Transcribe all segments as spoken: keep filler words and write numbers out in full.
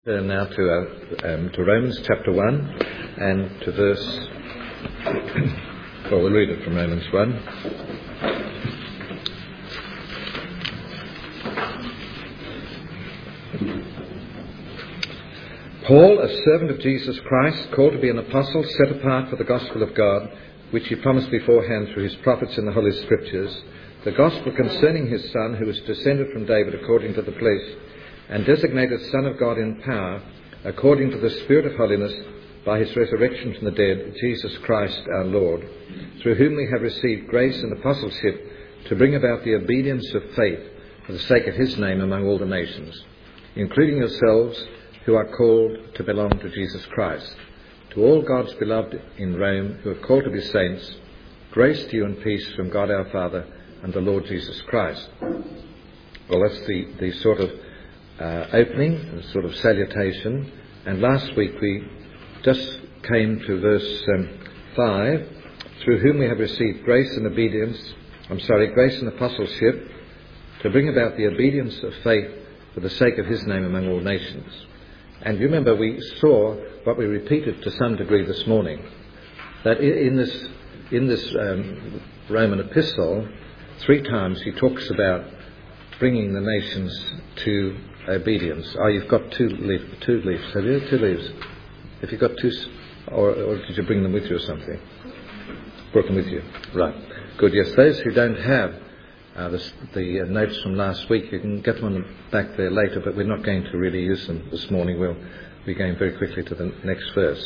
Turn now to, uh, um, to Romans chapter one and to verse, well, we'll read it from Romans one. Paul, a servant of Jesus Christ, called to be an apostle, set apart for the gospel of God, which he promised beforehand through his prophets in the Holy Scriptures, the gospel concerning his Son, who was descended from David according to the flesh, and designated Son of God in power, according to the Spirit of holiness, by his resurrection from the dead, Jesus Christ our Lord, through whom we have received grace and apostleship to bring about the obedience of faith for the sake of his name among all the nations, including yourselves who are called to belong to Jesus Christ. To all God's beloved in Rome who are called to be saints, grace to you and peace from God our Father and the Lord Jesus Christ. Well, that's the, the sort of Uh, opening, a sort of salutation, and last week we just came to verse um, five, through whom we have received grace and obedience, I'm sorry, grace and apostleship, to bring about the obedience of faith for the sake of his name among all nations. And you remember we saw what we repeated to some degree this morning, that in this, in this um, Roman epistle, three times he talks about bringing the nations to obedience. Oh, you've got two, leaf, two leaves, have you? Two leaves. Have you got two, or, or did you bring them with you or something? Brought them with you. Right. Good. Yes, those who don't have uh, the, the uh, notes from last week, you can get them on the back there later, but we're not going to really use them this morning. We'll be going very quickly to the next verse.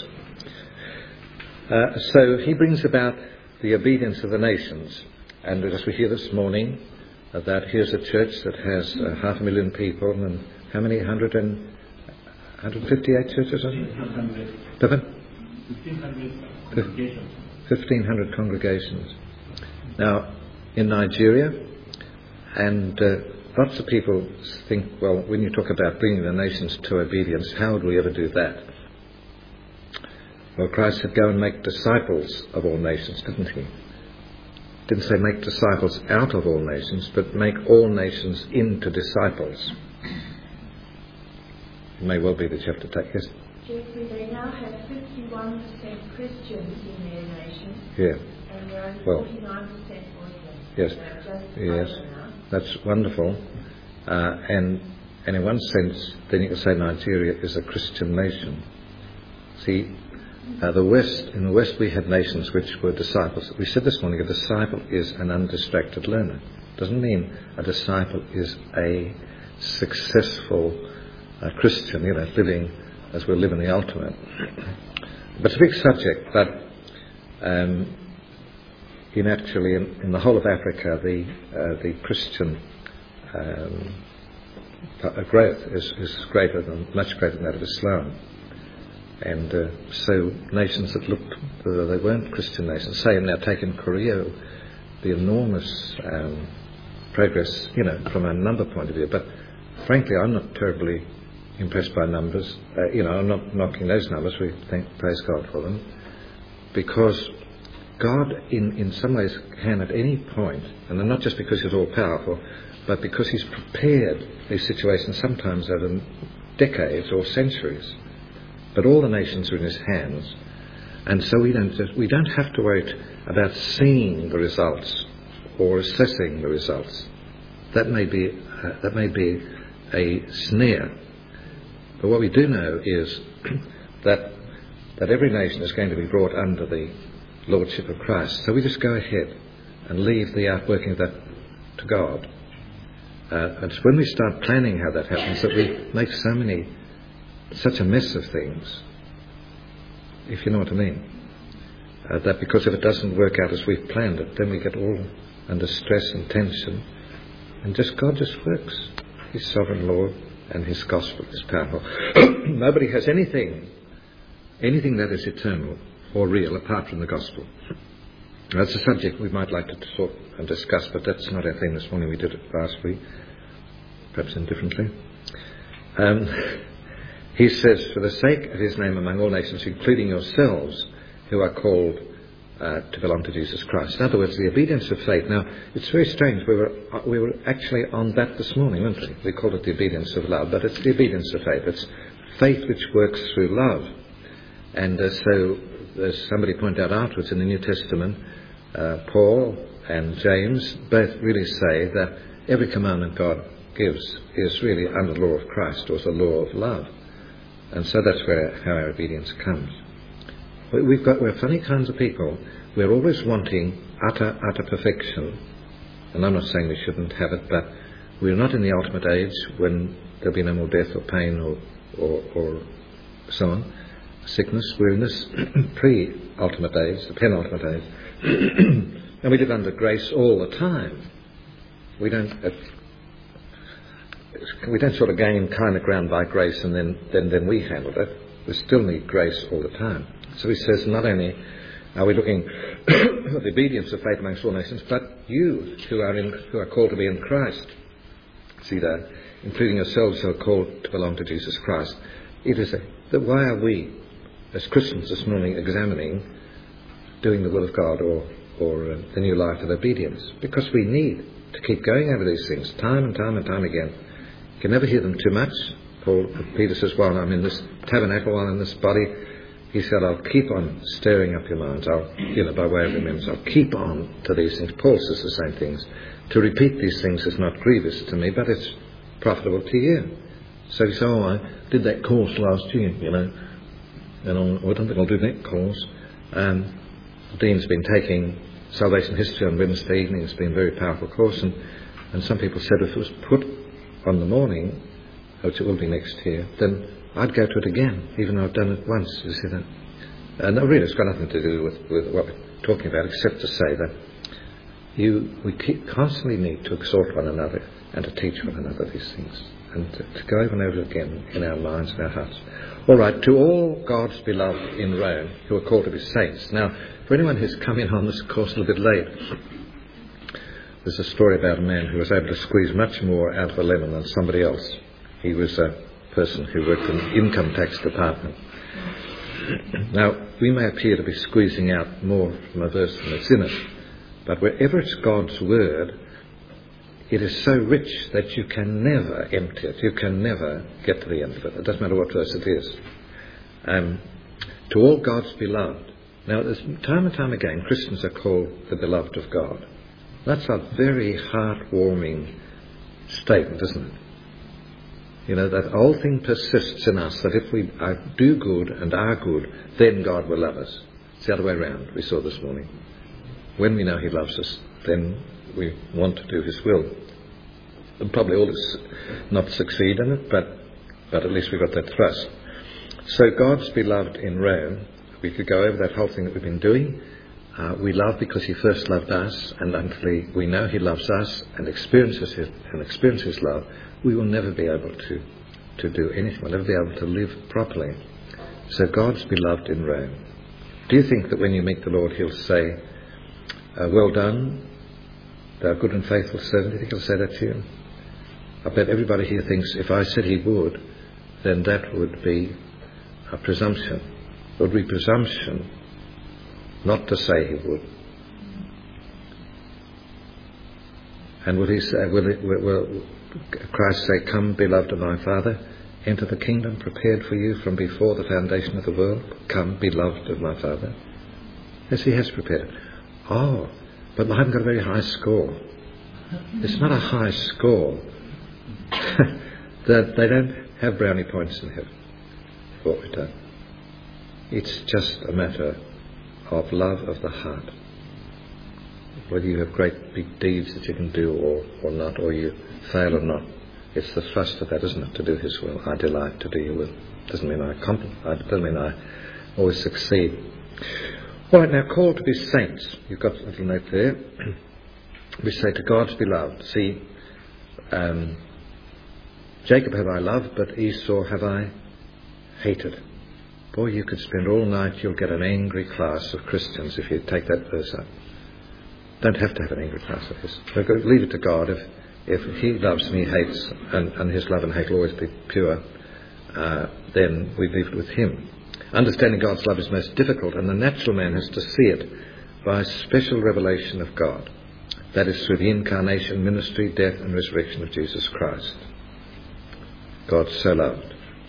Uh, so he brings about the obedience of the nations. And as we hear this morning, Uh, that here's a church that has uh, half a million people, and how many? one hundred and, one hundred fifty-eight churches? fifteen hundred. Pardon? fifteen hundred congregations. fifteen hundred congregations. Now, in Nigeria, and uh, lots of people think, well, when you talk about bringing the nations to obedience, how would we ever do that? Well, Christ said, go and make disciples of all nations, didn't he? Didn't say make disciples out of all nations, but make all nations into disciples. It may well be that you have to take this. Jeffrey, they now have fifty-one percent Christians in their nation. Yeah. And they're only well, forty-nine percent Muslims. Yes. Yes. That's wonderful. Uh, and, and in one sense, then you can say Nigeria is a Christian nation. See, Uh, the West, in the West we had nations which were disciples. We said this morning, a disciple is an undistracted learner. Doesn't mean a disciple is a successful uh, Christian, you know, living as we'll live in the ultimate. But it's a big subject, but um, in actually, in, in the whole of Africa, the uh, the Christian um, growth is, is greater than, much greater than that of Islam. And uh, so nations that looked, uh, they weren't Christian nations, say now taking Korea, the enormous um, progress, you know, from a number point of view. But frankly, I'm not terribly impressed by numbers. Uh, you know, I'm not knocking those numbers. We thank, praise God for them. Because God, in, in some ways, can at any point, and not just because he's all-powerful, but because he's prepared these situations sometimes over decades or centuries. But all the nations are in his hands, and so we don't just, we don't have to worry about seeing the results or assessing the results. That may be uh, that may be a snare. But what we do know is that that every nation is going to be brought under the lordship of Christ. So we just go ahead and leave the outworking of that to God. Uh, and it's when we start planning how that happens that we make so many. Such a mess of things, if you know what I mean. Uh, that because if it doesn't work out as we've planned it, then we get all under stress and tension. And just God just works. His sovereign Lord and his gospel is powerful. Nobody has anything, anything that is eternal or real apart from the gospel. That's a subject we might like to talk and discuss, but that's not our thing this morning. We did it last week, perhaps indifferently. Um... He says, for the sake of his name among all nations, including yourselves, who are called uh, to belong to Jesus Christ. In other words, the obedience of faith. Now, it's very strange. We were we were actually on that this morning, weren't we? We called it the obedience of love, but it's the obedience of faith. It's faith which works through love. And uh, so, as somebody pointed out afterwards in the New Testament, uh, Paul and James both really say that every commandment God gives is really under the law of Christ, or is the law of love. And so that's where how our obedience comes. We've got, we're funny kinds of people. We're always wanting utter, utter perfection. And I'm not saying we shouldn't have it, but we're not in the ultimate age when there'll be no more death or pain or, or, or so on, sickness. We're in this pre-ultimate age, the penultimate age. And we live under grace all the time. We don't... Uh, we don't sort of gain kind of ground by grace and then, then, then we handle it. We still need grace all the time. So he says, not only are we looking at the obedience of faith amongst all nations, but you who are in, who are called to be in Christ. See that? Including yourselves who are called to belong to Jesus Christ. It is a, that why are we, as Christians this morning, examining doing the will of God or, or uh, the new life of obedience? Because we need to keep going over these things time and time and time again. You can never hear them too much. Paul, Peter says, while I'm in this tabernacle, while I'm in this body, he said, I'll keep on stirring up your minds. I'll, you know, by way of remembrance, I'll keep on to these things. Paul says the same things. To repeat these things is not grievous to me, but it's profitable to you. So he said, oh, I did that course last year, you know, and I'll, I don't think I'll do that course. Um, Dean's been taking salvation history on Wednesday evening. It's been a very powerful course, and, and some people said if it was put on the morning, which it will be next year, then I'd go to it again, even though I've done it once. You see that? And uh, really, it's got nothing to do with, with what we're talking about, except to say that you we keep, constantly need to exhort one another and to teach one another these things, and to, to go over and over again in our minds and our hearts. All right, to all God's beloved in Rome who are called to be saints. Now, for anyone who's come in on this course a little bit late, there's a story about a man who was able to squeeze much more out of a lemon than somebody else. He was a person who worked in the income tax department. Now, we may appear to be squeezing out more from a verse than it's in it, but wherever it's God's word, it is so rich that you can never empty it. You can never get to the end of it. It doesn't matter what verse it is. Um, to all God's beloved. Now, there's, time and time again, Christians are called the beloved of God. That's a very heartwarming statement, isn't it? You know, that whole thing persists in us, that if we are, do good and are good, then God will love us. It's the other way around, we saw this morning. When we know he loves us, then we want to do his will. And probably all this not succeed in it, but, but at least we've got that thrust. So God's beloved in Rome, we could go over that whole thing that we've been doing. Uh, we love because he first loved us, and until we know he loves us and experiences his, and experience his love, we will never be able to, to do anything. We'll never be able to live properly. So God's beloved in Rome. Do you think that when you meet the Lord he'll say, uh, well done, thou good and faithful servant? Do you think he'll say that to you? I bet everybody here thinks if I said he would, then that would be a presumption. It would be presumption not to say he would. And will he say, will, it, will, will Christ say, come, beloved of my Father, enter the kingdom prepared for you from before the foundation of the world? Come, beloved of my Father. Yes, he has prepared it. Oh, but I haven't got a very high score. It's not a high score. That they don't have brownie points in heaven for what we've done. It's just a matter of love of the heart. Whether you have great big deeds that you can do or, or not, or you fail or not, it's the thrust of that, isn't it, to do his will. I delight to do your will. Doesn't mean I compliment, it doesn't mean I always succeed. All right, now called to be saints. You've got a little note there. We say to God's beloved. See, um, Jacob have I loved, but Esau have I hated. Boy, you could spend all night, you'll get an angry class of Christians if you take that verse up. Don't have to have an angry class of this. Leave it to God. If if he loves and he hates, and, and his love and hate will always be pure, uh, then we leave it with him. Understanding God's love is most difficult, and the natural man has to see it by a special revelation of God. That is through the incarnation, ministry, death and resurrection of Jesus Christ. God so loved.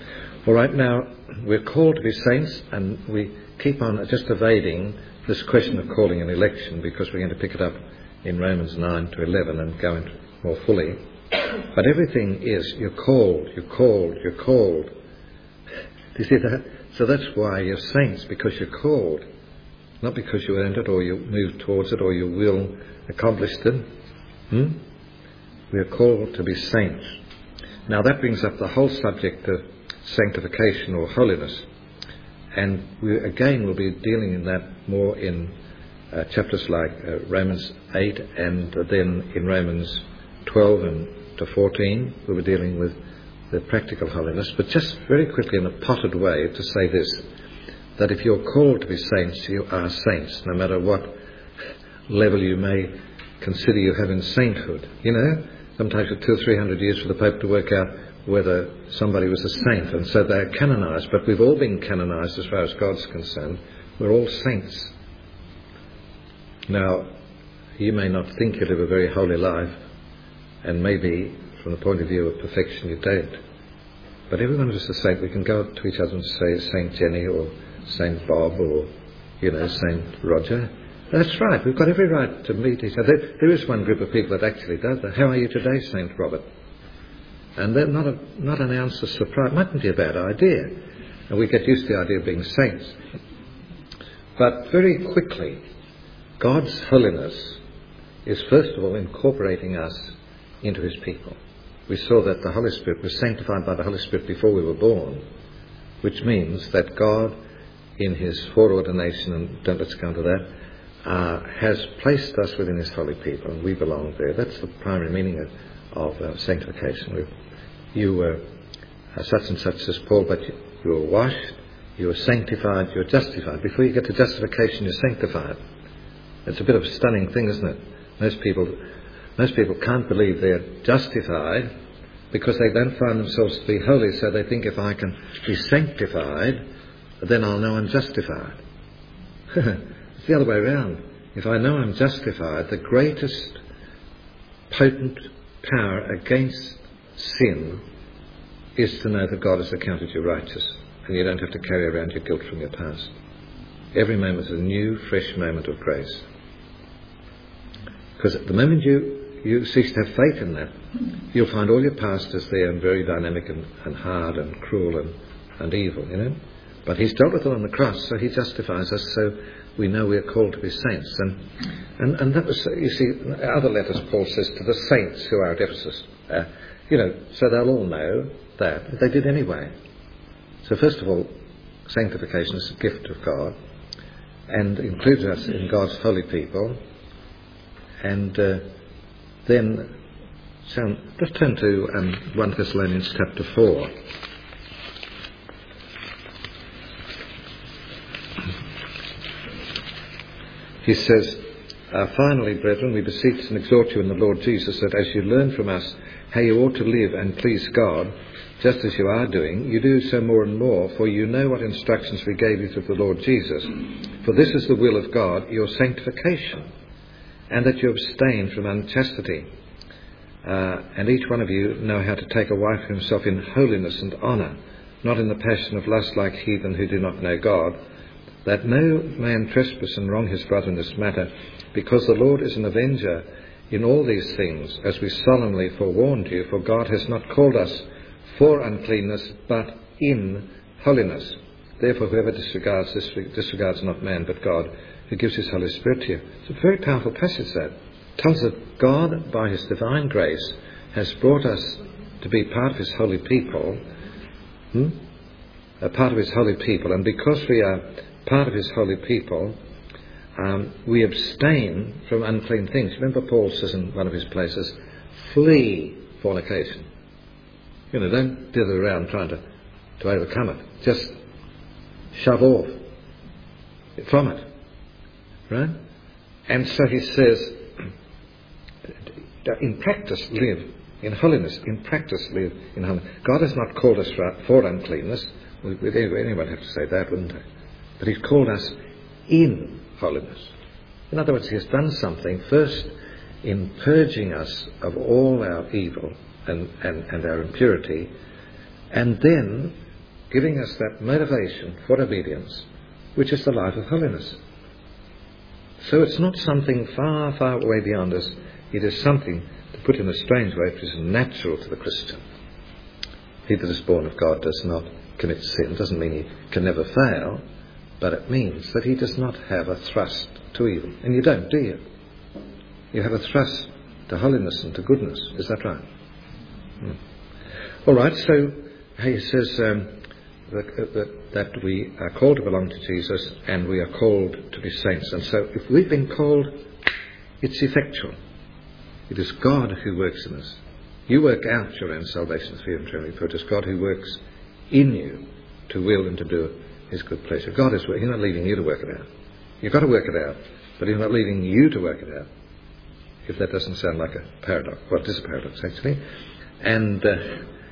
All right, now we're called to be saints, and we keep on just evading this question of calling and election because we're going to pick it up in Romans nine to eleven and go into it more fully. But everything is, you're called, you're called, you're called. Do you see that? So that's why you're saints, because you're called. Not because you earned it or you moved towards it or your will accomplished it. Hmm? We are called to be saints. Now that brings up the whole subject of sanctification or holiness. And we again will be dealing in that more in uh, chapters like uh, Romans eight and then in Romans twelve and to fourteen. We'll be dealing with the practical holiness. But just very quickly in a potted way to say this, that if you're called to be saints, you are saints, no matter what level you may consider you have in sainthood. You know, sometimes it took two or three hundred years for the Pope to work out whether somebody was a saint, and so they're canonised. But we've all been canonised as far as God's concerned. We're all saints. Now, you may not think you live a very holy life, and maybe from the point of view of perfection you don't. But every one of us is a saint. We can go up to each other and say Saint Jenny or Saint Bob or, you know, Saint Roger. That's right. We've got every right to meet each other. There, there is one group of people that actually does that. How are you today, Saint Robert? And then not a, not an ounce of surprise. Mightn't be a bad idea. And we get used to the idea of being saints. But very quickly, God's holiness is first of all incorporating us into his people. We saw that the Holy Spirit was sanctified by the Holy Spirit before we were born, which means that God, in his foreordination, and don't let's go into that, uh, has placed us within his holy people, and we belong there. That's the primary meaning of, of uh, sanctification. We've, you were uh, such and such as Paul, but you, you were washed, you were sanctified, you were justified. Before you get to justification, you're sanctified. It's a bit of a stunning thing, isn't it? Most people... Most people can't believe they're justified because they don't find themselves to be holy, so they think if I can be sanctified, then I'll know I'm justified. It's the other way around. If I know I'm justified, the greatest potent power against sin is to know that God has accounted you righteous, and you don't have to carry around your guilt from your past. Every moment is a new, fresh moment of grace. Because at the moment you you cease to have faith in that, you'll find all your past is there and very dynamic and, and hard and cruel and, and evil, you know. But he's dealt with it on the cross, so he justifies us, so we know we are called to be saints. And and, and that was, you see, other letters Paul says to the saints who are at Ephesus, uh, you know, so they'll all know that. They did anyway. So first of all, sanctification is a gift of God and includes us in God's holy people. And uh, then, so let's turn to um, First Thessalonians chapter four. He says, uh, finally, brethren, we beseech and exhort you in the Lord Jesus that as you learn from us how you ought to live and please God, just as you are doing, you do so more and more, for you know what instructions we gave you through the Lord Jesus. For this is the will of God, your sanctification, and that you abstain from unchastity. Uh, and each one of you know how to take a wife for himself in holiness and honour, not in the passion of lust like heathen who do not know God, that no man trespass and wrong his brother in this matter, because the Lord is an avenger in all these things, as we solemnly forewarned you, for God has not called us for uncleanness, but in holiness. Therefore whoever disregards this disregards not man, but God, who gives his Holy Spirit to you. It's a very powerful passage that tells us that God, by his divine grace, has brought us to be part of his holy people, hmm? a part of his holy people, and because we are part of his holy people, um, we abstain from unclean things. Remember Paul says in one of his places, flee fornication. You know, don't dither around trying to, to overcome it. Just shove off from it. Right? And so he says, in practice live in holiness. In practice live in holiness. God has not called us for uncleanness. Would anyone have to say that, wouldn't they? But he's called us in holiness. In other words, he has done something first in purging us of all our evil and, and, and our impurity, and then giving us that motivation for obedience, which is the life of holiness. So it's not something far, far away beyond us. It is something, to put in a strange way, which is natural to the Christian. He that is born of God does not commit sin. It doesn't mean he can never fail, but it means that he does not have a thrust to evil. And you don't, do you? You have a thrust to holiness and to goodness. Is that right? Hmm. All right, so he says um, that, that, that we are called to belong to Jesus and we are called to be saints. And so if we've been called, it's effectual. It is God who works in us. You work out your own salvation, fear and trembling, for it is God who works in you to will and to do his good pleasure. God is working. He's not leaving you to work it out. You've got to work it out, but he's not leaving you to work it out. If that doesn't sound like a paradox. Well, it is a paradox, actually. And uh,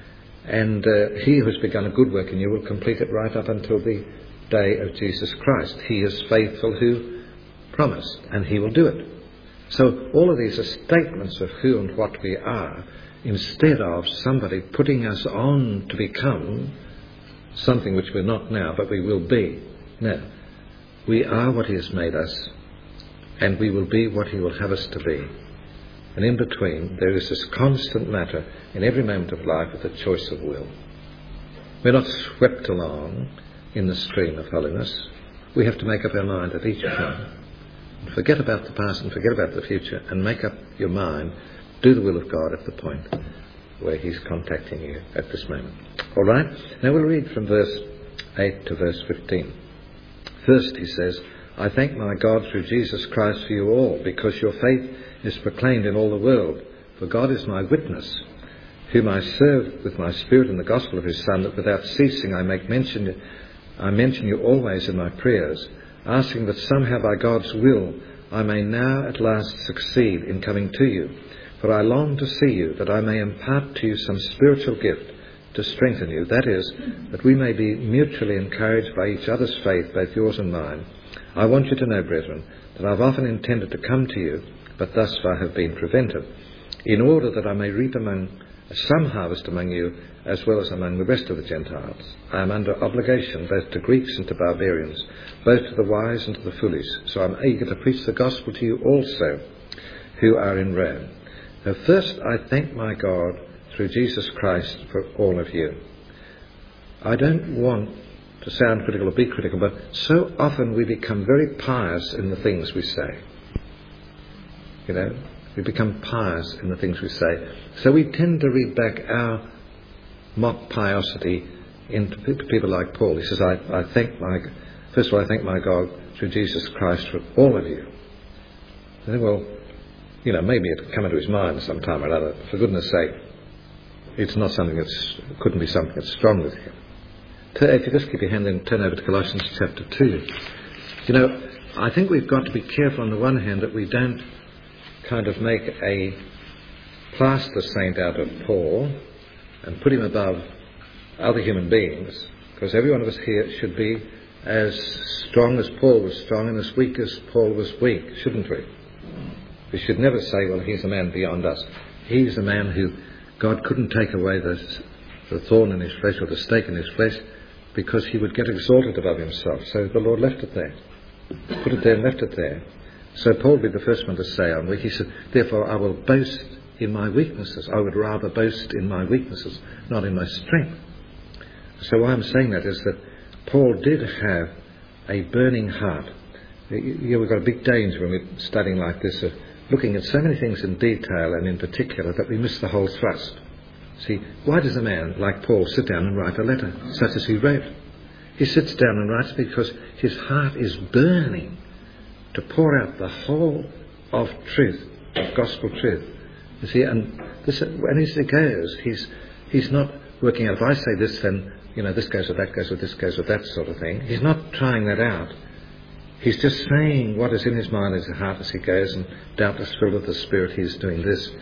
and uh, he who has begun a good work in you will complete it right up until the day of Jesus Christ. He is faithful who promised, and he will do it. So all of these are statements of who and what we are, instead of somebody putting us on to become something which we're not now, but we will be. No. We are what he has made us, and we will be what he will have us to be. And in between, there is this constant matter in every moment of life of the choice of will. We're not swept along in the stream of holiness. We have to make up our mind at each point. Forget about the past and forget about the future, and make up your mind. Do the will of God at the point where he's contacting you at this moment. All right? Now we'll read from verse eight to verse fifteen. First he says, I thank my God through Jesus Christ for you all, because your faith is proclaimed in all the world. For God is my witness, whom I serve with my spirit in the gospel of his Son, that without ceasing I make mention, I mention you always in my prayers, asking that somehow by God's will I may now at last succeed in coming to you. For I long to see you, that I may impart to you some spiritual gift to strengthen you. That is, that we may be mutually encouraged by each other's faith, both yours and mine. I want you to know, brethren, that I've often intended to come to you, but thus far have been prevented, in order that I may reap among some harvest among you, as well as among the rest of the Gentiles. I am under obligation both to Greeks and to barbarians, both to the wise and to the foolish. So I'm eager to preach the gospel to you also, who are in Rome. Now first I thank my God through Jesus Christ for all of you. I don't want to sound critical or be critical, but so often we become very pious in the things we say. You know, we become pious in the things we say. So we tend to read back our mock piosity into people like Paul. He says, I, I thank my, first of all, I thank my God through Jesus Christ for all of you. And then, well, you know, maybe it'll come into his mind sometime or another. For goodness sake, it's not something that's, it couldn't be something that's strong with him. If you just keep your hand and turn over to Colossians chapter two. You know, I think we've got to be careful on the one hand that we don't kind of make a plaster saint out of Paul and put him above other human beings, because every one of us here should be as strong as Paul was strong and as weak as Paul was weak, shouldn't we? We should never say, well, he's a man beyond us. He's a man who God couldn't take away the, the thorn in his flesh or the stake in his flesh, because he would get exalted above himself. So the Lord left it there. Put it there and left it there. So Paul would be the first one to say, I'm weak. He said, therefore I will boast in my weaknesses. I would rather boast in my weaknesses, not in my strength. So why I'm saying that is that Paul did have a burning heart. You know, we've got a big danger when we're studying like this of looking at so many things in detail and in particular that we miss the whole thrust. See, why does a man like Paul sit down and write a letter such as he wrote? He sits down and writes because his heart is burning to pour out the whole of truth, of gospel truth. You see, and this, and as he goes, he's he's not working out, if I say this, then, you know, this goes with that, goes with this, goes with that sort of thing. He's not trying that out. He's just saying what is in his mind, his heart as he goes, and doubtless filled with the Spirit, he's doing this.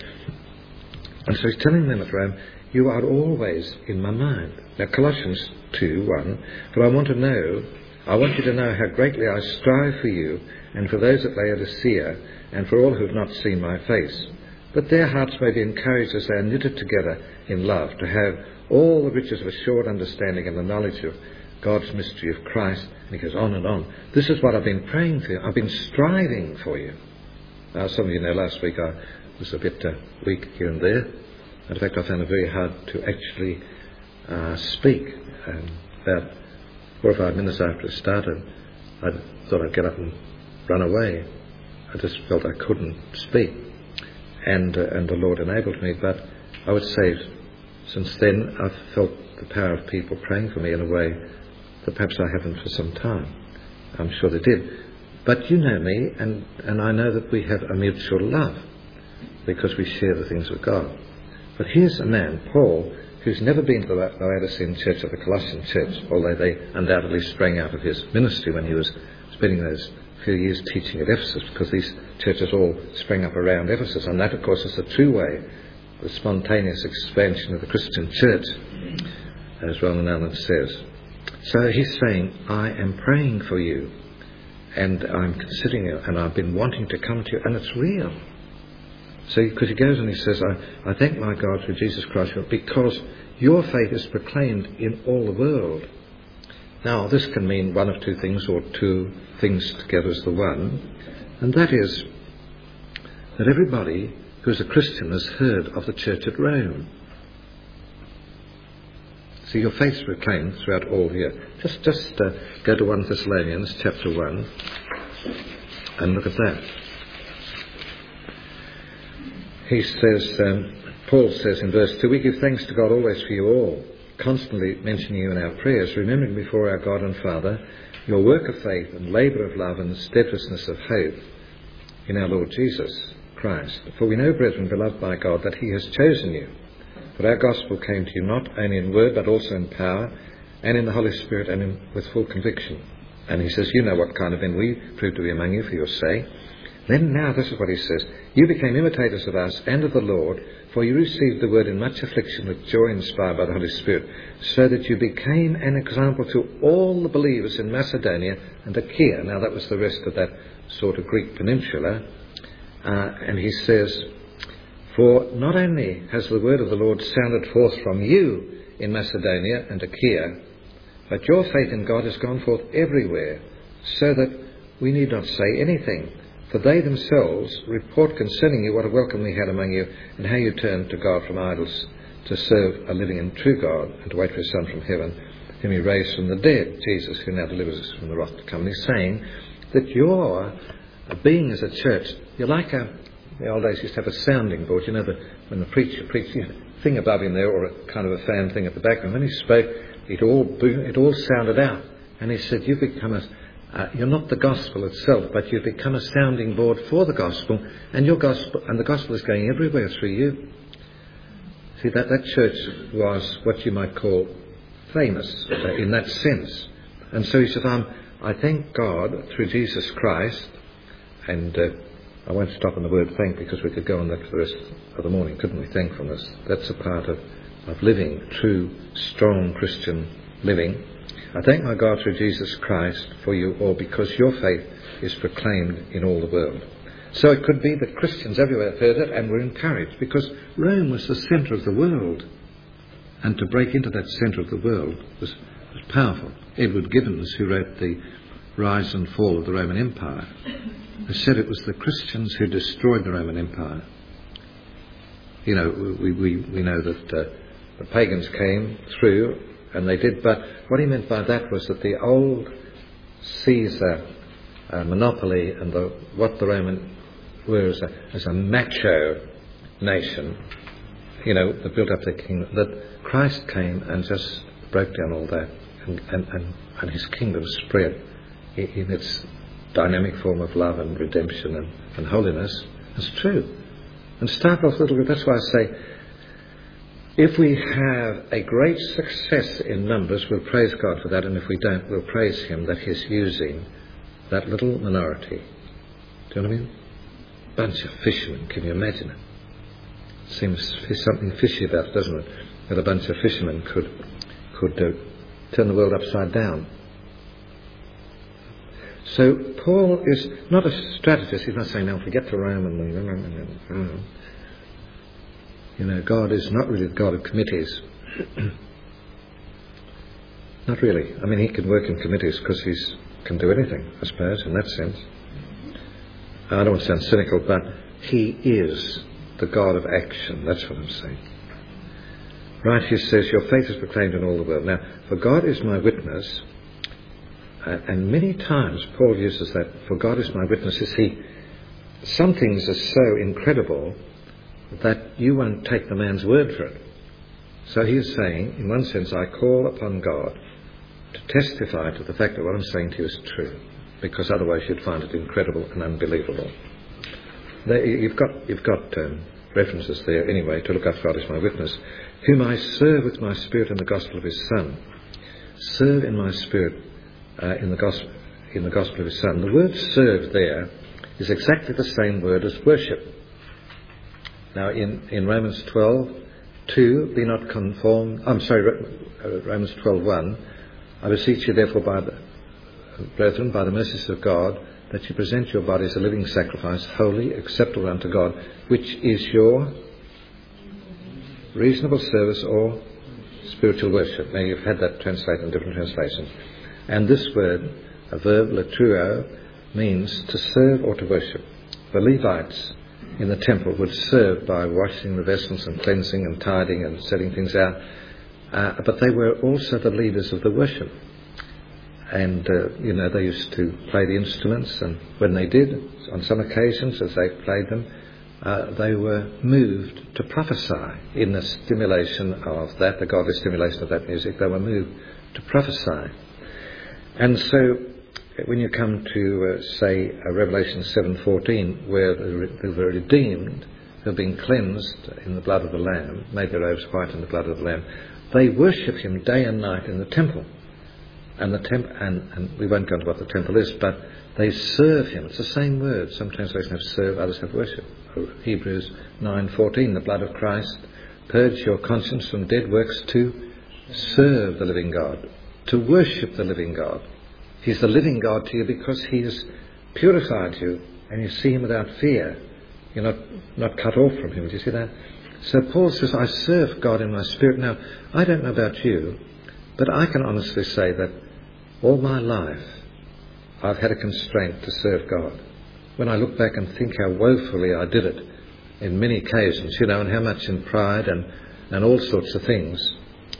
And so he's telling them at Rome, you are always in my mind. Now Colossians two one, for I want to know, I want you to know how greatly I strive for you, and for those at Laodicea, and for all who have not seen my face. But their hearts may be encouraged as they are knitted together in love, to have all the riches of assured understanding and the knowledge of God's mystery of Christ. And he goes on and on. This is what I've been praying for you. I've been striving for you. Now, some of you know last week I was a bit uh, weak here and there. In fact, I found it very hard to actually uh, speak. Um, about four or five minutes after it started, I thought I'd get up and run away. I just felt I couldn't speak. And, uh, and the Lord enabled me. But I would say since then I've felt the power of people praying for me in a way that perhaps I haven't for some time. I'm sure they did. But you know me, and, and I know that we have a mutual love because we share the things of God. But here's a man, Paul, who's never been to the Laodicean church or the Colossian church, although they undoubtedly sprang out of his ministry when he was spending those few years teaching at Ephesus, because these churches all sprang up around Ephesus. And that, of course, is the true way, the spontaneous expansion of the Christian church, as Roman Allen says. So he's saying, I am praying for you, and I'm considering you, and I've been wanting to come to you, and it's real. So, because he goes and he says, I, I thank my God through Jesus Christ, because your faith is proclaimed in all the world. Now, this can mean one of two things, or two things together as the one, and that is that everybody who's a Christian has heard of the church at Rome. See, your faith's proclaimed throughout all here. Just, just uh, go to First Thessalonians chapter one and look at that. He says, um, Paul says in verse two, we give thanks to God always for you all, constantly mentioning you in our prayers, remembering before our God and Father your work of faith and labour of love and steadfastness of hope in our Lord Jesus Christ. For we know, brethren, beloved by God, that he has chosen you. For our gospel came to you not only in word, but also in power, and in the Holy Spirit, and in, with full conviction. And he says, you know what kind of men we proved to be among you for your sake. Then now, this is what he says, you became imitators of us and of the Lord, for you received the word in much affliction with joy inspired by the Holy Spirit, so that you became an example to all the believers in Macedonia and Achaia. Now that was the rest of that sort of Greek peninsula. Uh, and he says, for not only has the word of the Lord sounded forth from you in Macedonia and Achaia, but your faith in God has gone forth everywhere, so that we need not say anything. For they themselves report concerning you what a welcome we had among you, and how you turned to God from idols to serve a living and true God, and to wait for his Son from heaven, whom he raised from the dead, Jesus, who now delivers us from the wrath to come. And he's saying that you're, being as a church, you're like a, in the old days used to have a sounding board, you know, the, when the preacher preached, you know, thing above him there, or a kind of a fan thing at the back. And when he spoke, it all boom, it all sounded out. And he said, you've become a, uh, you're not the gospel itself, but you've become a sounding board for the gospel, and your gospel, and the gospel is going everywhere through you. See, that, that church was what you might call famous uh, in that sense. And so he said, um, I thank God through Jesus Christ, and uh, I won't stop on the word thank, because we could go on that for the rest of the morning, couldn't we? Thankfulness. That's a part of, of living, true, strong Christian living. I thank my God through Jesus Christ for you all, because your faith is proclaimed in all the world. So it could be that Christians everywhere heard it and were encouraged, because Rome was the centre of the world. And to break into that centre of the world was, was powerful. Edward Gibbons, who wrote The Rise and Fall of the Roman Empire, has said it was the Christians who destroyed the Roman Empire. You know, we, we, we know that uh, the pagans came through, and they did, but what he meant by that was that the old Caesar uh, monopoly and the, what the Roman were as a, as a macho nation, you know, that built up their kingdom, that Christ came and just broke down all that, and, and, and, and his kingdom spread in, in its dynamic form of love and redemption and, and holiness. It's true. And start off a little bit, that's why I say, if we have a great success in numbers, we'll praise God for that, and if we don't, we'll praise him that he's using that little minority. Do you know what I mean? Bunch of fishermen, can you imagine it? Seems something fishy about it, doesn't it? That a bunch of fishermen could could uh, turn the world upside down. So Paul is not a strategist. He's not saying, now forget the Rome and you know, God is not really the God of committees. Not really. I mean, he can work in committees because he can do anything, I suppose, in that sense. I don't want to sound cynical, but he is the God of action. That's what I'm saying. Right, he says, your faith is proclaimed in all the world. Now, for God is my witness, uh, and many times Paul uses that, for God is my witness. You see, some things are so incredible that you won't take the man's word for it. So he is saying, in one sense, I call upon God to testify to the fact that what I'm saying to you is true, because otherwise you'd find it incredible and unbelievable. There, you've got, you've got um, references there anyway to look up God as my witness, whom I serve with my spirit in the gospel of his Son. Serve in my spirit uh, in the gospel in the gospel of his Son. The word serve there is exactly the same word as worship. Now in, in Romans twelve two, be not conformed, I'm sorry, Romans twelve one, I beseech you therefore by the brethren, by the mercies of God, that you present your bodies a living sacrifice, holy, acceptable unto God, which is your reasonable service or spiritual worship. Now you've had that translated in different translations. And this word, a verb, latruo, means to serve or to worship. The Levites in the temple would serve by washing the vessels and cleansing and tidying and setting things out. Uh, but they were also the leaders of the worship. And, uh, you know, they used to play the instruments, and when they did, on some occasions, as they played them, uh, they were moved to prophesy in the stimulation of that, the godly stimulation of that music. They were moved to prophesy. And so, when you come to, uh, say, uh, Revelation seven fourteen, where the, the redeemed have been cleansed in the blood of the Lamb, made their robes white in the blood of the Lamb, they worship him day and night in the temple. And the temp- and, and we won't go into what the temple is, but they serve him. It's the same word. Some translations have serve, others have worship. Hebrews nine fourteen, the blood of Christ, purge your conscience from dead works to serve the living God, to worship the living God. He's the living God to you because he has purified you, and you see him without fear. You're not, not cut off from him. Do you see that? So Paul says, I serve God in my spirit. Now, I don't know about you, but I can honestly say that all my life I've had a constraint to serve God. When I look back and think how woefully I did it in many occasions, you know, and how much in pride and, and all sorts of things,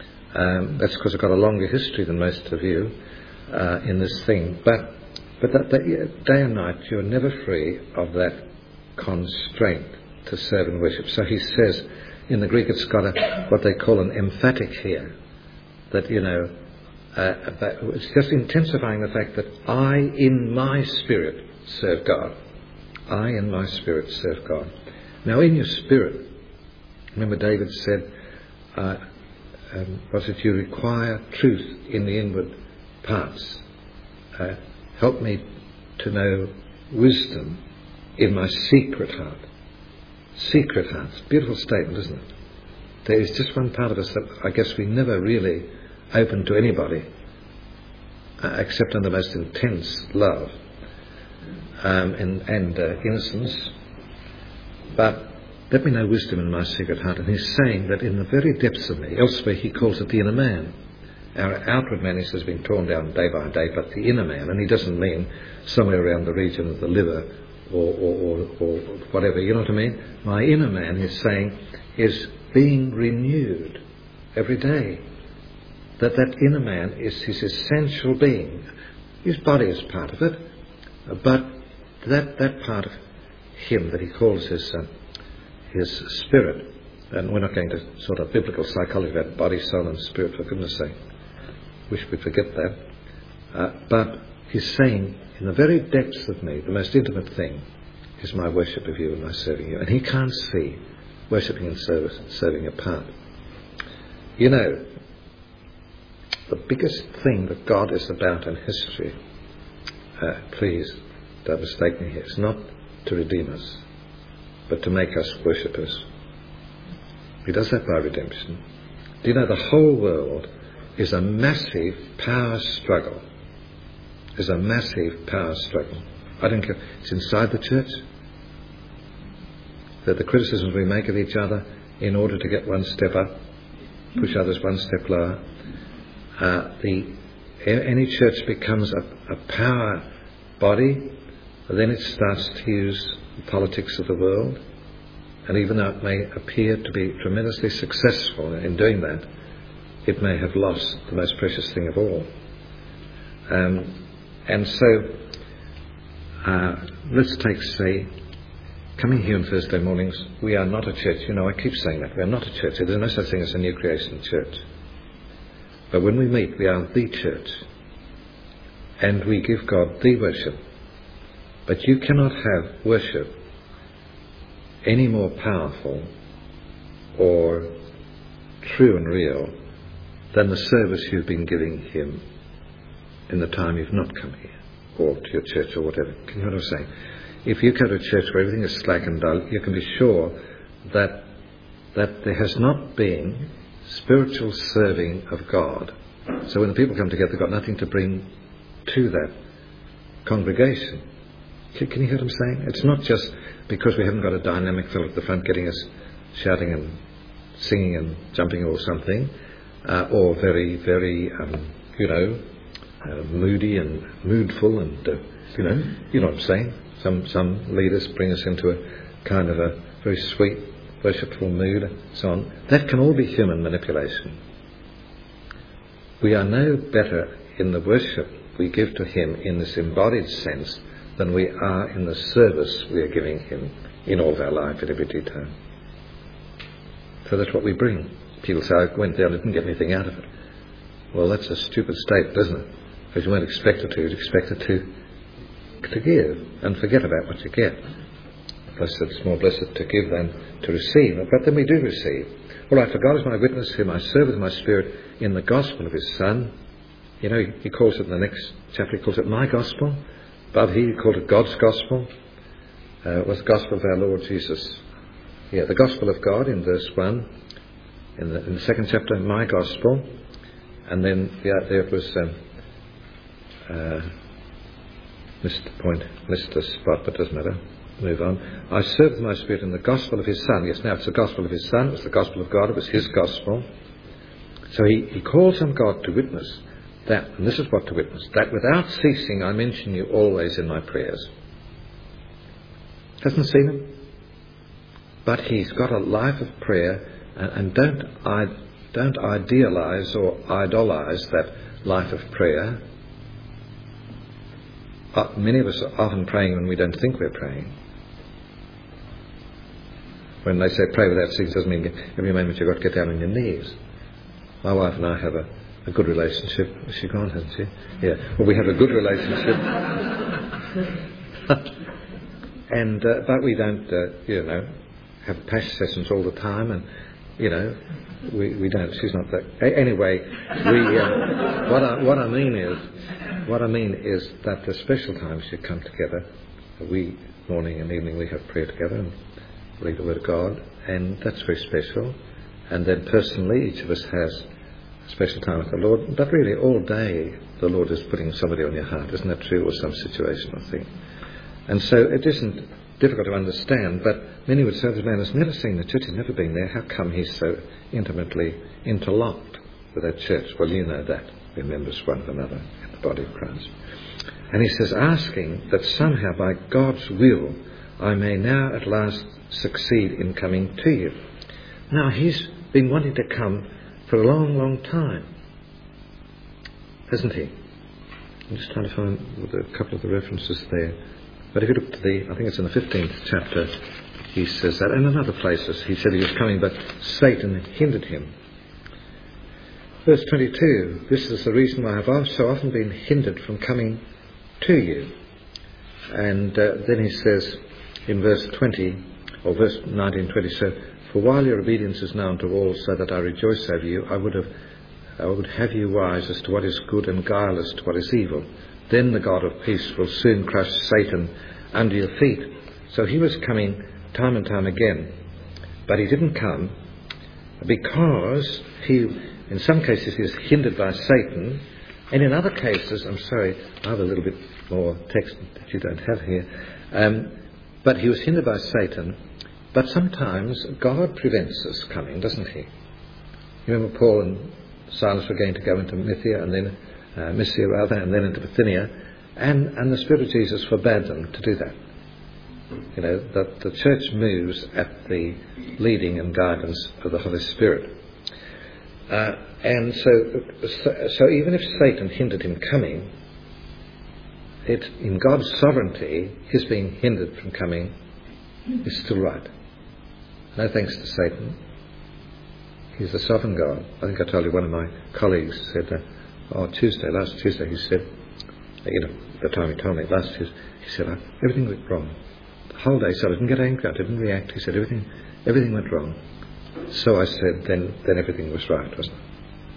um, that's because I've got a longer history than most of you uh, in this thing. But but that, that yeah, day and night you're never free of that constraint to serve and worship. So he says, in the Greek it's got a, what they call an emphatic here, that, you know, uh, it's just intensifying the fact that I in my spirit serve God. I in my spirit serve God. Now in your spirit, remember David said, uh, um, was it you require truth in the inward parts? Uh, help me to know wisdom in my secret heart. Secret heart. Beautiful statement, isn't it? There is just one part of us that I guess we never really open to anybody uh, except in the most intense love um, and, and uh, innocence. But let me know wisdom in my secret heart. And he's saying that in the very depths of me, elsewhere he calls it the inner man. Our outward man, he says, has been torn down day by day, but the inner man, and he doesn't mean somewhere around the region of the liver or, or, or, or whatever, you know what I mean? My inner man, he's saying, is being renewed every day. That that inner man is his essential being. His body is part of it, but that that part of him that he calls his uh, his spirit, and we're not going to sort of biblical psychology about body, soul and spirit, for goodness sake. Wish we'd forget that. Uh, but he's saying, in the very depths of me, the most intimate thing is my worship of you and my serving you. And he can't see worshipping and service, serving apart. You know, the biggest thing that God is about in history, uh, please don't mistake me here, is not to redeem us, but to make us worshippers. He does that by redemption. Do you know the whole world is a massive power struggle? Is a massive power struggle. I don't care. It's inside the church. That the criticisms we make of each other in order to get one step up. push others one step lower. Uh, the any church becomes a, a power body, then it starts to use the politics of the world, and even though it may appear to be tremendously successful in doing that, it may have lost the most precious thing of all. Um, and so, uh, let's take, say, coming here on Thursday mornings, we are not a church. You know, I keep saying that. We are not a church. There's no such thing as a new creation church. But when we meet, we are the church. And we give God the worship. But you cannot have worship any more powerful or true and real than the service you've been giving Him in the time you've not come here, or to your church or whatever. Can you hear what I'm saying? If you go to a church where everything is slack and dull, you can be sure that that there has not been spiritual serving of God. So when the people come together, they've got nothing to bring to that congregation. Can you hear what I'm saying? It's not just because we haven't got a dynamic fellow at the front getting us shouting and singing and jumping or something, uh, or very, very, um, you know, uh, moody and moodful and, uh, you know, you know what I'm saying. Some some leaders bring us into a kind of a very sweet, worshipful mood and so on. That can all be human manipulation. We are no better in the worship we give to Him in this embodied sense than we are in the service we are giving Him in all of our life at every detail. So that's what we bring. People say, I went there, I didn't get anything out of it. Well, that's a stupid state, doesn't it? Because you weren't expected to. You're expected to to give and forget about what you get. Blessed, it's more blessed to give than to receive. But then we do receive. All right, for God is my witness, whom I serve with my spirit in the gospel of His Son. You know, He calls it in the next chapter, He calls it my gospel. Above here, He called it God's gospel. Uh, it was the gospel of our Lord Jesus. Yeah, the gospel of God in verse one. In the, in the second chapter, my gospel. And then yeah, there it was... Um, uh, missed the point, missed the spot, but doesn't matter. Move on. I serve with my spirit in the gospel of His Son. Yes, now it's the gospel of His Son. It was the gospel of God. It was His gospel. So he, he calls on God to witness that, and this is what to witness, that without ceasing I mention you always in my prayers. Hasn't seen him? But he's got a life of prayer, and, and don't, I, don't idealise or idolise that life of prayer. Uh, many of us are often praying when we don't think we're praying. When they say pray without ceasing, doesn't mean every moment you've got to get down on your knees. My wife and I have a, a good relationship. She gone, hasn't she? Yeah. Well, we have a good relationship. and uh, but we don't, uh, you know, have passion sessions all the time, and you know, we we don't. She's not that. A- anyway, we. Uh, what I what I mean is. What I mean is that the special times you come together, we, morning and evening, we have prayer together and read the Word of God, and that's very special. And then personally, each of us has a special time with the Lord. But really, all day, the Lord is putting somebody on your heart. Isn't that true? Or some situation, I think. And so it isn't difficult to understand, but many would say, this man has never seen the church, he's never been there. How come he's so intimately interlocked with that church? Well, you know that. We're members one of another in the body of Christ. And he says, asking that somehow by God's will I may now at last succeed in coming to you. Now, he's been wanting to come for a long, long time, hasn't he? I'm just trying to find a couple of the references there. But if you look to the, I think it's in the fifteenth chapter, he says that. And in other places he said he was coming, but Satan hindered him. Verse twenty-two, this is the reason why I've so often been hindered from coming to you. And uh, then he says in verse twenty, or verse nineteen, twenty, so, for while your obedience is known to all, so that I rejoice over you, I would have I would have you wise as to what is good and guileless to what is evil. Then the God of peace will soon crush Satan under your feet. So he was coming time and time again, but he didn't come because he, in some cases, he was hindered by Satan, and in other cases, I'm sorry, I have a little bit more text that you don't have here, um, but he was hindered by Satan, but sometimes God prevents us coming, doesn't he? You remember Paul and Silas were going to go into Mysia and then uh, Mysia rather, and then into Bithynia, and, and the Spirit of Jesus forbade them to do that. You know, that the church moves at the leading and guidance of the Holy Spirit. Uh, and so, so, so even if Satan hindered him coming, it, in God's sovereignty, his being hindered from coming is still right. No thanks to Satan. He's the sovereign God. I think I told you one of my colleagues said, uh, oh, Tuesday, last Tuesday, he said, you know, the time he told me, last Tuesday, he said, uh, everything went wrong. The whole day, so I didn't get angry, I didn't react. He said, everything everything went wrong. So I said, then, then everything was right, wasn't it?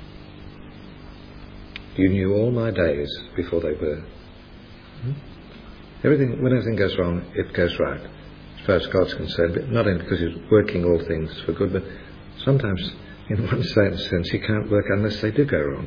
You knew all my days before they were. Hmm? Everything, when everything goes wrong, it goes right, as far as God's concerned. But not only because He's working all things for good, but sometimes, in one sense, He can't work unless they do go wrong.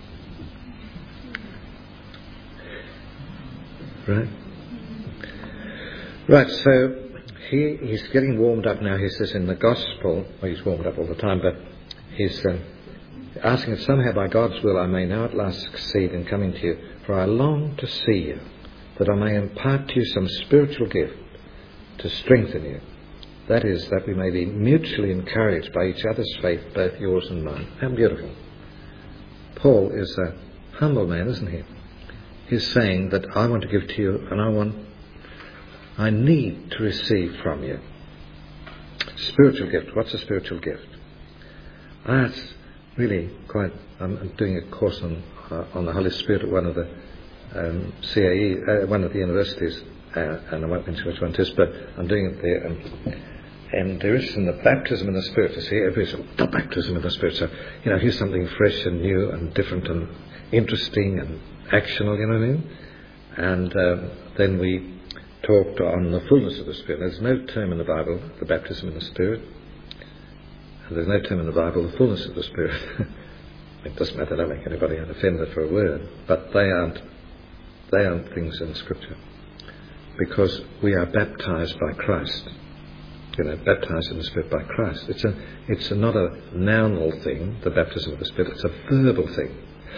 Right? Right, so he, he's getting warmed up now. He says in the Gospel, well, he's warmed up all the time, but he's um, asking if somehow by God's will I may now at last succeed in coming to you, for I long to see you, that I may impart to you some spiritual gift to strengthen you. That is, that we may be mutually encouraged by each other's faith, both yours and mine. How beautiful. Paul is a humble man, isn't he? He's saying that I want to give to you, and I want, I need to receive from you. Spiritual gift. What's a spiritual gift? Ah, it's really quite, I'm, I'm doing a course on uh, on the Holy Spirit at one of the um, C A E, uh, one of the universities, uh, and I won't mention which one it is, but I'm doing it there. And, and there is in the baptism in the Spirit, you see, everybody's the baptism in the Spirit. So, you know, here's something fresh and new and different and interesting and actional, you know what I mean? And um, then we talked on the fullness of the Spirit. There's no term in the Bible, the baptism in the Spirit. And there's no term in the Bible, the fullness of the Spirit. It doesn't matter, don't make anybody offended for a word. But they aren't, they aren't things in Scripture. Because we are baptized by Christ. You know, baptized in the Spirit by Christ. It's a, it's a, not a nounal thing, the baptism of the Spirit. It's a verbal thing.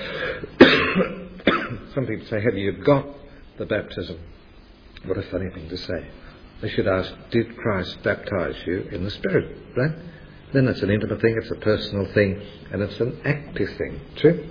Some people say, have you got the baptism? What a funny thing to say. They should ask, did Christ baptize you in the Spirit? Right? Then it's an intimate thing, it's a personal thing, and it's an active thing. True?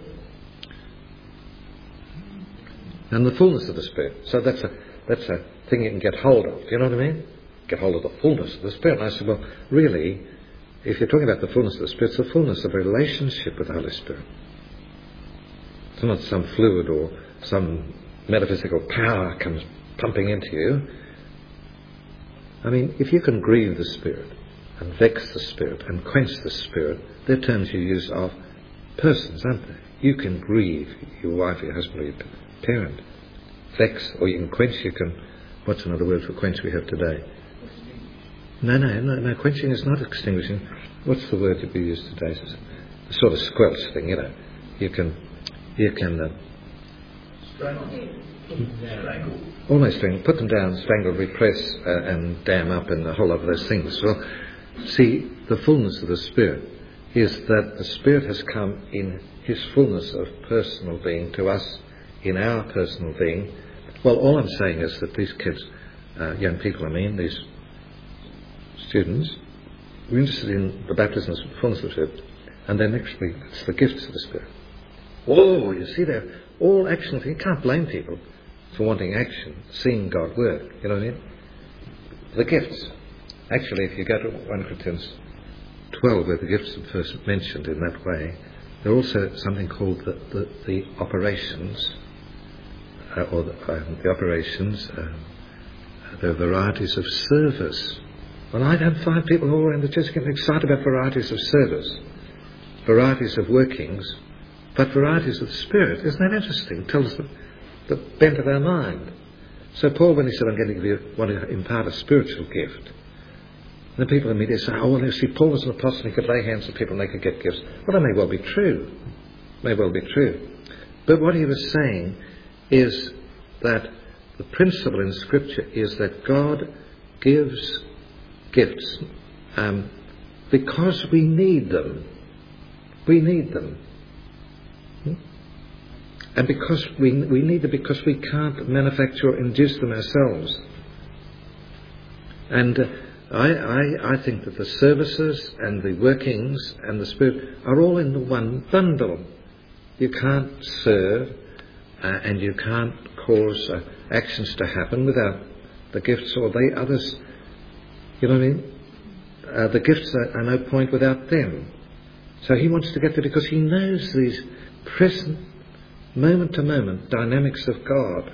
And the fullness of the Spirit. So that's a that's a thing you can get hold of. Do you know what I mean? Get hold of the fullness of the Spirit. And I said, well, really, if you're talking about the fullness of the Spirit, it's the fullness of a relationship with the Holy Spirit. It's not some fluid or some metaphysical power comes pumping into you. I mean, if you can grieve the Spirit and vex the Spirit and quench the Spirit, they're terms you use of persons, aren't they? You can grieve your wife, your husband, or your parent. Vex, or you can quench, you can... What's another word for quench we have today? No, no, no, no, quenching is not extinguishing. What's the word to be used today? It's a sort of squelch thing, you know. You can... You can... Uh, Strangle. Almost strangle. Put them down, strangle, repress, uh, and dam up, and a whole lot of those things. Well, see, the fullness of the Spirit is that the Spirit has come in His fullness of personal being to us in our personal being. Well, all I'm saying is that these kids, uh, young people, I mean, these students, are interested in the baptism of the fullness of the Spirit, and then next week it's the gifts of the Spirit. Oh, you see, they're all action. You can't blame people for wanting action, seeing God work. You know what I mean? The gifts. Actually, if you go to First Corinthians twelve, where the gifts are first mentioned in that way, there are also something called the, the, the operations, uh, or the, uh, the operations, uh, there are varieties of service. Well, I don't find people all around the church getting excited about varieties of service, varieties of workings, but varieties of the Spirit. Isn't that interesting? Tells us the, the bent of our mind. So Paul, when he said, I'm going to give you, want to impart a spiritual gift, the people immediately say, oh, well, you see, Paul was an apostle, he could lay hands on people and they could get gifts. Well, that may well be true. May well be true. But what he was saying is that the principle in Scripture is that God gives gifts um, because we need them. We need them. Hmm? And because we, we need them because we can't manufacture or induce them ourselves. And uh, I, I, I think that the services and the workings and the Spirit are all in the one bundle. You can't serve uh, and you can't cause uh, actions to happen without the gifts or the others. You know what I mean? Uh, the gifts are, are no point without them. So he wants to get there because he knows these present, moment to moment dynamics of God.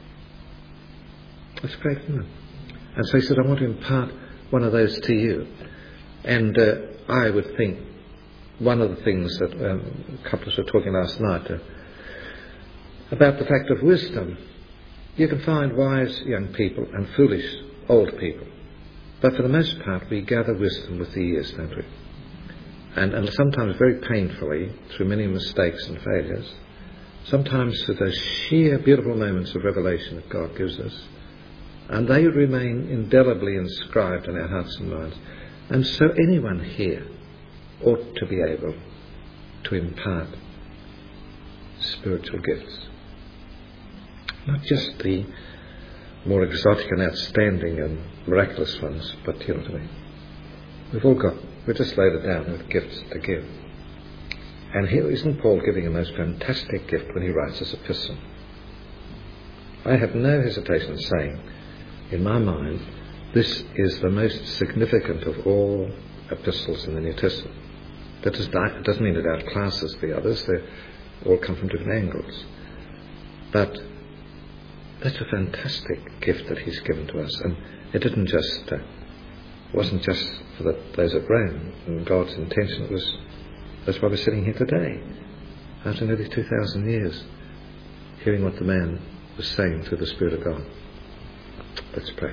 That's great, isn't it? And so he said, I want to impart one of those to you. And uh, I would think one of the things that um, couples were talking last night uh, about the fact of wisdom. You can find wise young people and foolish old people. But for the most part, we gather wisdom with the years, don't we? And, and sometimes very painfully, through many mistakes and failures. Sometimes through those sheer beautiful moments of revelation that God gives us. And they remain indelibly inscribed in our hearts and minds. And so anyone here ought to be able to impart spiritual gifts. Not just the more exotic and outstanding and miraculous ones, but you know what I mean. We've all got, we're just loaded down with gifts to give. And here isn't Paul giving a most fantastic gift when he writes this epistle. I have no hesitation in saying, in my mind, this is the most significant of all epistles in the New Testament. That doesn't mean it outclasses the others, they all come from different angles. But that's a fantastic gift that he's given to us, and it didn't just, uh, wasn't just for the, those at Rome. And God's intention it was, that's why we're sitting here today, after nearly two thousand years, hearing what the man was saying through the Spirit of God. Let's pray.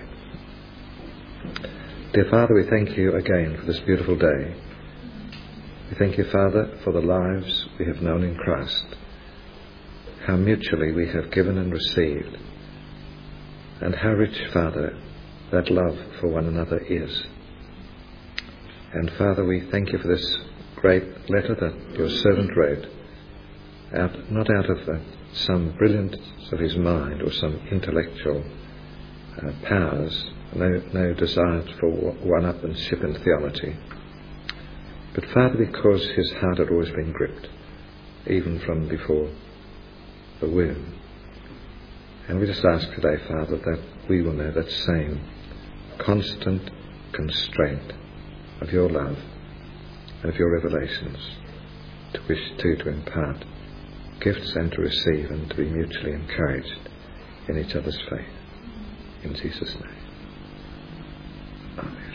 Dear Father, we thank you again for this beautiful day. We thank you, Father, for the lives we have known in Christ, how mutually we have given and received, and how rich, Father, that love for one another is. And Father, we thank you for this great letter that your servant read, out, not out of uh, some brilliance of his mind or some intellectual uh, powers, no, no desire for one-upmanship in theology, but Father, because his heart had always been gripped, even from before the womb. And we just ask today, Father, that we will know that same constant constraint of your love and of your revelations, to wish to, to impart gifts and to receive and to be mutually encouraged in each other's faith. In Jesus' name. Amen.